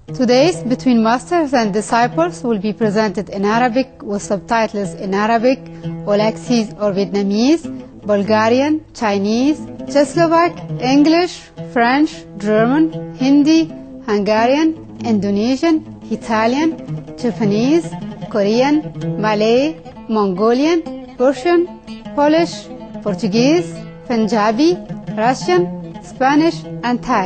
Today's Between Masters and Disciples will be presented in Arabic with subtitles in Arabic, Aulacese or Vietnamese, Bulgarian, Chinese, Czechoslovak, English, French, German, Hindi, Hungarian, Indonesian, Italian, Japanese, Korean, Malay, Mongolian, Persian, Polish, Portuguese, Punjabi, Russian, Spanish and Thai.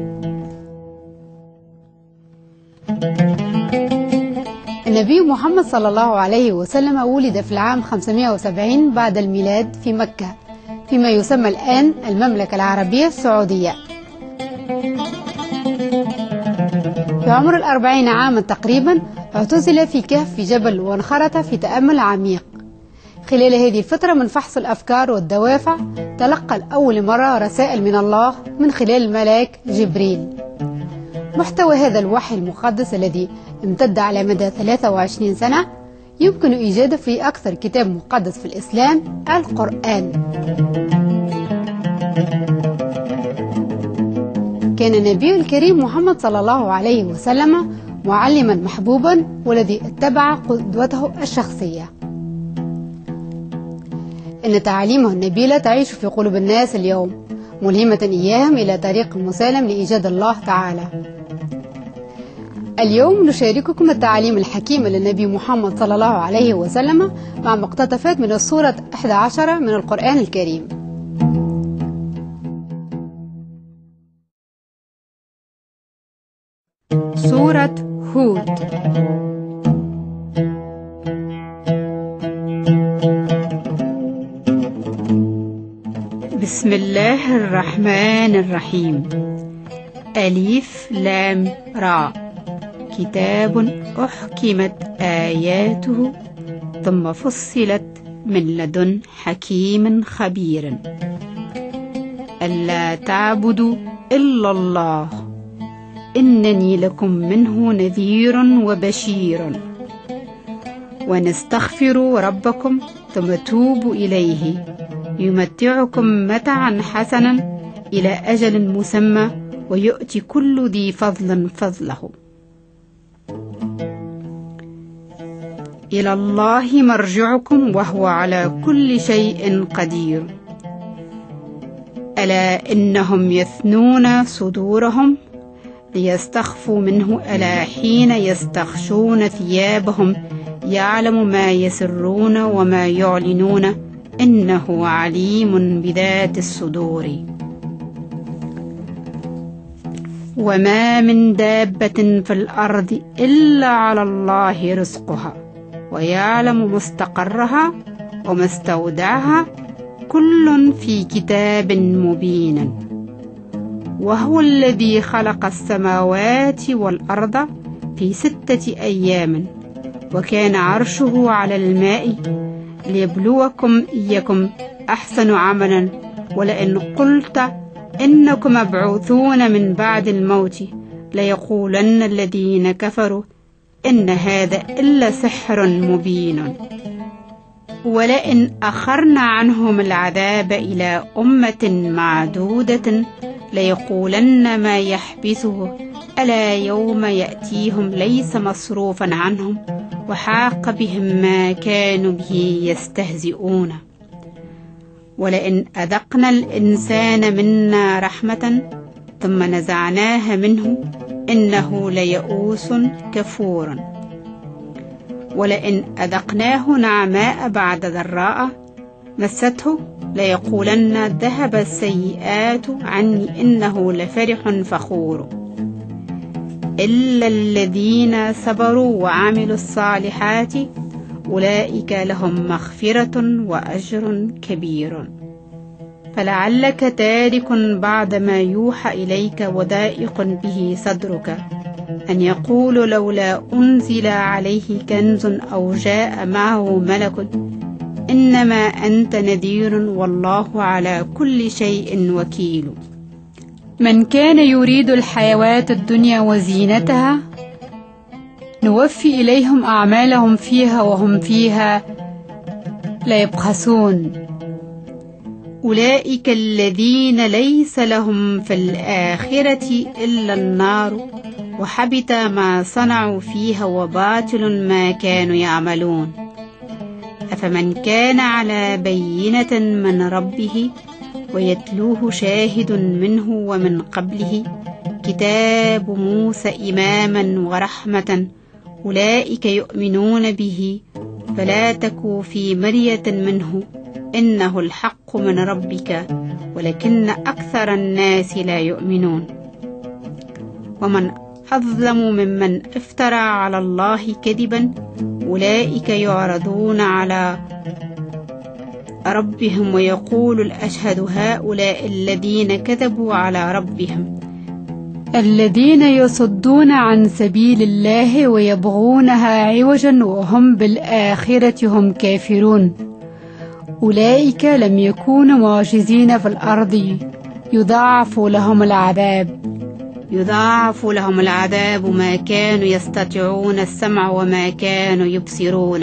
النبي محمد صلى الله عليه وسلم ولد في العام 570 بعد الميلاد في مكة فيما يسمى الآن المملكة العربية السعودية. في عمر 40 عاما تقريبا اعتزل في كهف في جبل وانخرط في تأمل عميق. خلال هذه الفترة من فحص الأفكار والدوافع تلقى لأول مرة رسائل من الله من خلال الملاك جبريل. محتوى هذا الوحي المقدس الذي امتد على مدى 23 سنة يمكن إيجاده في أكثر كتاب مقدس في الإسلام، القرآن. كان النبي الكريم محمد صلى الله عليه وسلم معلما محبوبا والذي اتبع قدوته الشخصية. إن تعاليمه النبيلة تعيش في قلوب الناس اليوم، ملهمة إياهم إلى طريق مسالم لإيجاد الله تعالى. اليوم نشارككم التعاليم الحكيمة للنبي محمد صلى الله عليه وسلم مع مقتطفات من السورة 11 من القرآن الكريم. سورة هود. بسم الله الرحمن الرحيم. ألف لام را. كتاب أحكمت آياته ثم فصلت من لدن حكيم خبير. ألا تعبدوا إلا الله إنني لكم منه نذير وبشير. ونستغفر ربكم ثم توبوا إليه يمتعكم متعا حسنا إلى أجل مسمى ويؤتي كل ذي فضل فضله. إلى الله مرجعكم وهو على كل شيء قدير. ألا إنهم يثنون صدورهم ليستخفوا منه ألا حين يستغشون ثيابهم يعلم ما يسرون وما يعلنون إنه عليم بذات الصدور. وما من دابة في الأرض إلا على الله رزقها ويعلم مستقرها ومستودعها كل في كتاب مبين. وهو الذي خلق السماوات والأرض في 6 أيام وكان عرشه على الماء ليبلوكم إيكم أحسن عملا. ولئن قلت إنكم مبعوثون من بعد الموت ليقولن الذين كفروا إن هذا إلا سحر مبين. ولئن أخرنا عنهم العذاب إلى أمة معدودة ليقولن ما يحبسه ألا يوم يأتيهم ليس مصروفا عنهم وحاق بهم ما كانوا به يستهزئون. ولئن أذقنا الإنسان منا رحمة ثم نزعناها منه إنه ليئوس كفور. ولئن أذقناه نعماء بعد ضراء مسته ليقولن ذهب السيئات عني إنه لفرح فخور. إلا الذين صبروا وعملوا الصالحات أولئك لهم مغفرة وأجر كبير. فلعلك تارك بعد ما يوحى إليك وضائق به صدرك أن يقول لولا أنزل عليه كنز أو جاء معه ملك إنما أنت نذير والله على كل شيء وكيل. من كان يريد الحياة الدنيا وزينتها نوفي إليهم أعمالهم فيها وهم فيها لا يبخسون. أولئك الذين ليس لهم في الآخرة إلا النار وحبط ما صنعوا فيها وباطل ما كانوا يعملون. أفمن كان على بينة من ربه ويتلوه شاهد منه ومن قبله كتاب موسى إماما ورحمة أولئك يؤمنون به فلا تكوا في مرية منه إنه الحق من ربك ولكن أكثر الناس لا يؤمنون. ومن أظلم ممن افترى على الله كذبا أولئك يعرضون على ربهم ويقول الأشهد هؤلاء الذين كذبوا على ربهم الذين يصدون عن سبيل الله ويبغونها عوجا وهم بالآخرة هم كافرون. أولئك لم يكونوا معجزين في الأرض يضاعف لهم العذاب ما كانوا يستطيعون السمع وما كانوا يبصرون.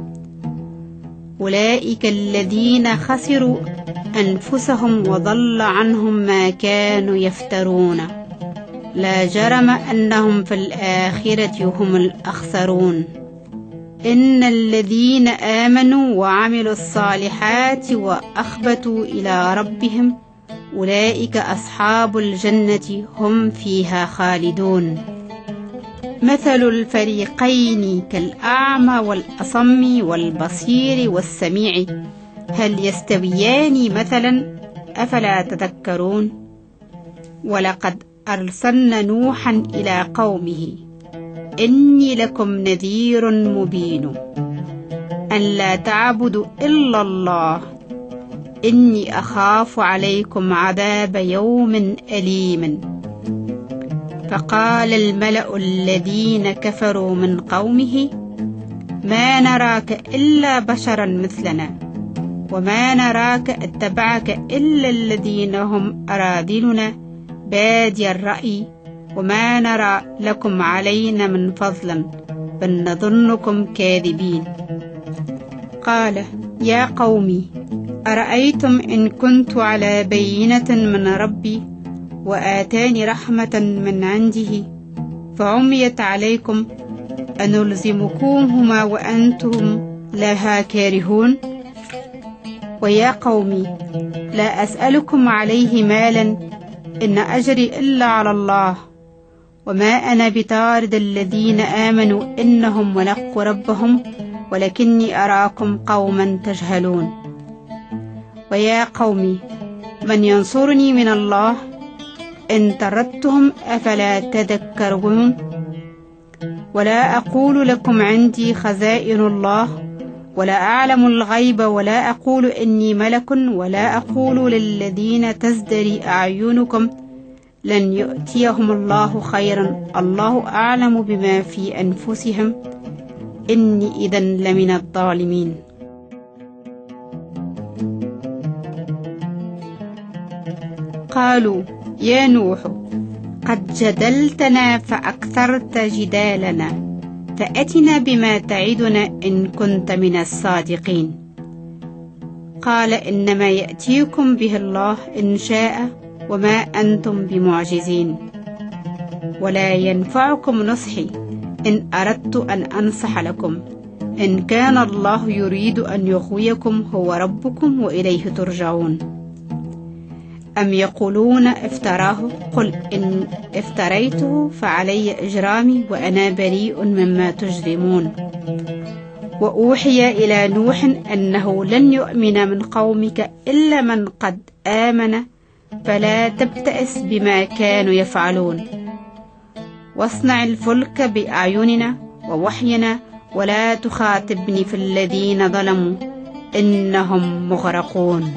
أولئك الذين خسروا أنفسهم وضل عنهم ما كانوا يفترون لا جرم أنهم في الآخرة هم الأخسرون. إن الذين آمنوا وعملوا الصالحات وأخبتوا إلى ربهم أولئك أصحاب الجنة هم فيها خالدون. مثل الفريقين كالأعمى والأصم والبصير والسميع هل يستويان مثلا أفلا تذكرون. ولقد أرسلنا نوحا إلى قومه إني لكم نذير مبين أن لا تعبدوا إلا الله إني أخاف عليكم عذاب يوم أليم. فقال الملأ الذين كفروا من قومه ما نراك إلا بشرا مثلنا وما نراك اتبعك إلا الذين هم أراذلنا بادي الرأي وما نرى لكم علينا من فضل بل نظنكم كاذبين. قال يا قوم أرأيتم إن كنت على بينة من ربي وآتاني رحمة من عنده فعميت عليكم أنلزمكوهما وأنتم لها كارهون. ويا قوم لا أسألكم عليه مالا إن أجري إلا على الله وما أنا بطارد الذين آمنوا إنهم ملاقو ربهم ولكني أراكم قوما تجهلون. ويا قوم من ينصرني من الله إن طردتهم أفلا تذكرون. ولا أقول لكم عندي خزائن الله ولا أعلم الغيب ولا أقول إني ملك ولا أقول للذين تزدري أعينكم لن يؤتيهم الله خيرا الله أعلم بما في أنفسهم إني إذا لمن الظالمين. قالوا يا نوح قد جدلتنا فأكثرت جدالنا فأتنا بما تعدنا إن كنت من الصادقين. قال إنما يأتيكم به الله إن شاء وما أنتم بمعجزين ولا ينفعكم نصحي إن أردت أن أنصح لكم إن كان الله يريد أن يغويكم هو ربكم وإليه ترجعون. أم يقولون افتراه قل إن افتريته فعلي إجرامي وأنا بريء مما تجرمون. وأوحي إلى نوح أنه لن يؤمن من قومك إلا من قد آمن فلا تبتئس بما كانوا يفعلون واصنع الفلك بأعيننا ووحينا ولا تخاطبني في الذين ظلموا إنهم مغرقون.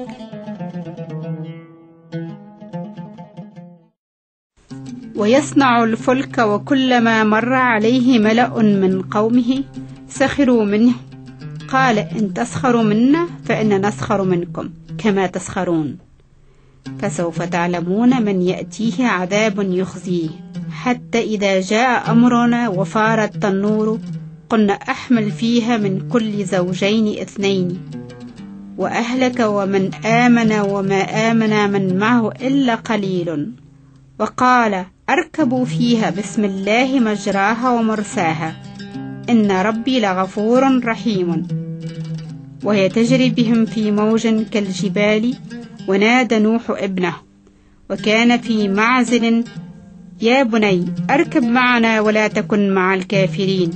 ويصنع الفلك وكلما مر عليه ملأ من قومه سخروا منه قال إن تسخروا منا فإن نسخر منكم كما تسخرون. فسوف تعلمون من يأتيه عذاب يخزيه حتى إذا جاء أمرنا وفار التنور قلنا أحمل فيها من كل زوجين 2 وأهلك ومن آمن وما آمن من معه إلا قليل. وقال أركبوا فيها بسم الله مجراها ومرساها إن ربي لغفور رحيم. وهي تجري بهم في موج كالجبال. ونادى نوح ابنه وكان في معزل يا بني أركب معنا ولا تكن مع الكافرين.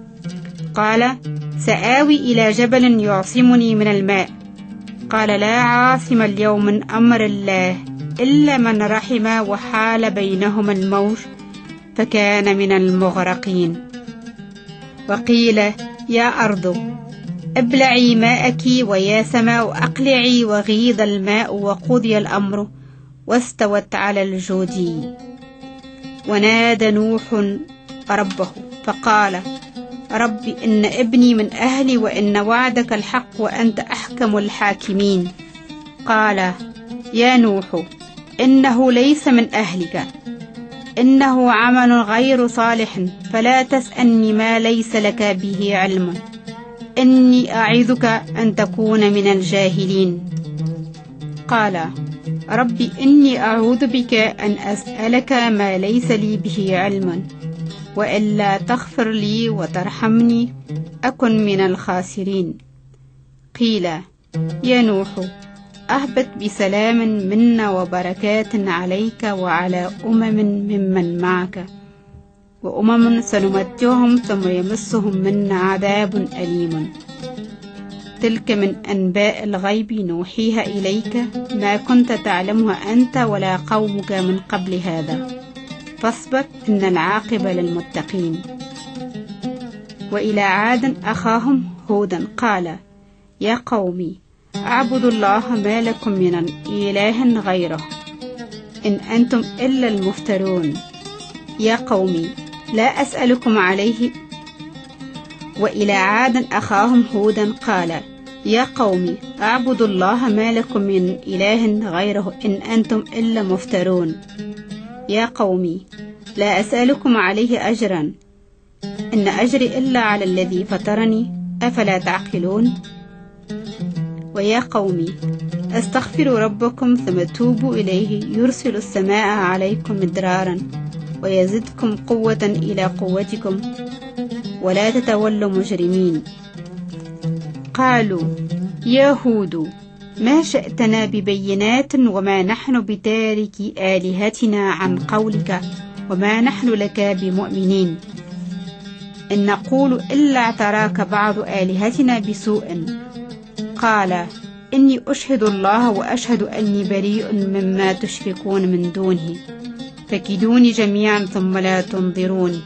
قال سآوي إلى جبل يعصمني من الماء. قال لا عاصم اليوم من أمر الله إلا من رحم وحال بينهما الموج فكان من المغرقين. وقيل يا أرض ابلعي ماءك ويا سماء أقلعي وغيض الماء وقضي الأمر واستوت على الجودي. ونادى نوح ربه فقال رب إن ابني من أهلي وإن وعدك الحق وأنت أحكم الحاكمين. قال يا نوح إنه ليس من أهلك إنه عمل غير صالح فلا تسألني ما ليس لك به علم إني أعظك أن تكون من الجاهلين. قال رب إني أعوذ بك أن أسألك ما ليس لي به علم وإلا تغفر لي وترحمني أكن من الخاسرين. قيل يا نوح أهبط بسلام منا وبركات عليك وعلى ممن معك وأمم سنمتعهم ثم يمسهم منا عذاب أليم. تلك من أنباء الغيب نوحيها إليك ما كنت تعلمها أنت ولا قومك من قبل هذا فاصبر إن العاقبة للمتقين. وإلى عاد أخاهم هودا قال يا قوم اعبدوا الله ما لكم من إله غيره إن أنتم إلا المفترون. يا قوم لا أسألكم عليه. وإلى عاد أخاهم هودا قال يا قوم اعبدوا الله ما لكم من إله غيره إن أنتم إلا مفترون. يا قوم لا أسألكم عليه أجرا إن أجري إلا على الذي فطرني أفلا تعقلون. ويا قوم استغفروا ربكم ثم توبوا إليه يرسل السماء عليكم مدرارا ويزدكم قوة إلى قوتكم ولا تتولوا مجرمين. قالوا يا هود ما شئتنا ببينات وما نحن بتارك آلهتنا عن قولك وما نحن لك بمؤمنين إن نقول إلا اعتراك بعض آلهتنا بسوء. قال إني أشهد الله وأشهد أني بريء مما تشركون من دونه فكيدوني جميعا ثم لا تنظرون.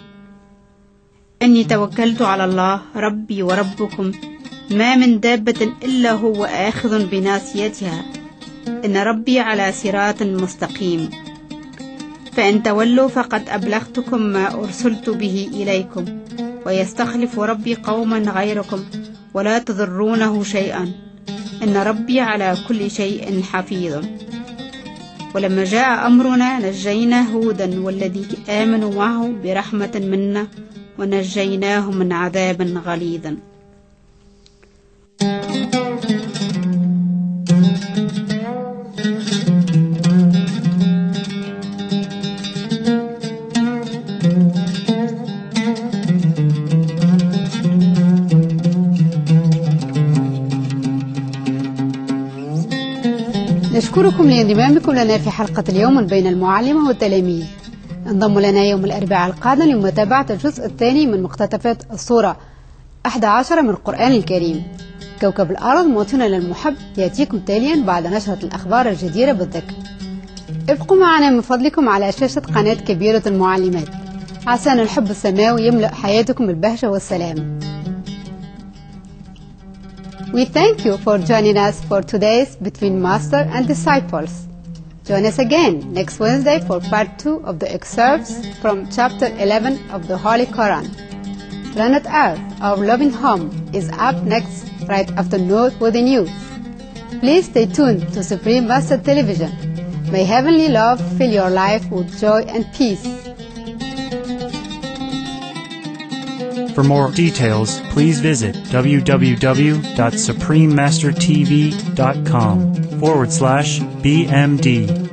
إني توكلت على الله ربي وربكم ما من دابة إلا هو آخذ بناصيتها إن ربي على صراط مستقيم. فإن تولوا فقد أبلغتكم ما أرسلت به إليكم ويستخلف ربي قوما غيركم ولا تضرونه شيئا إن ربي على كل شيء حفيظ. ولما جاء أمرنا نجينا هودا والذي آمنوا معه برحمة منا ونجيناهم من عذاب غليظ. نشكركم لانضمامكم لنا في حلقة اليوم من بين المعلمة والتلاميذ. انضموا لنا يوم الأربعاء القادم لمتابعة الجزء الثاني من مقتطفات الصورة 11 من القرآن الكريم. كوكب الأرض موطننا للمحب يأتيكم تاليا بعد نشرة الأخبار الجديرة بالذكر. ابقوا معنا من فضلكم على شاشة قناة كبيرة المعلمات عسى أن الحب السماوي يملأ حياتكم بالبهجة والسلام. We thank you for joining us for today's Between Master and Disciples. Join us again next Wednesday for part 2 of the excerpts from chapter 11 of the Holy Quran. Planet Earth, our loving home, is up next right after Note with the News. Please stay tuned to Supreme Master Television. May heavenly love fill your life with joy and peace. For more details, please visit www.suprememastertv.com/BMD.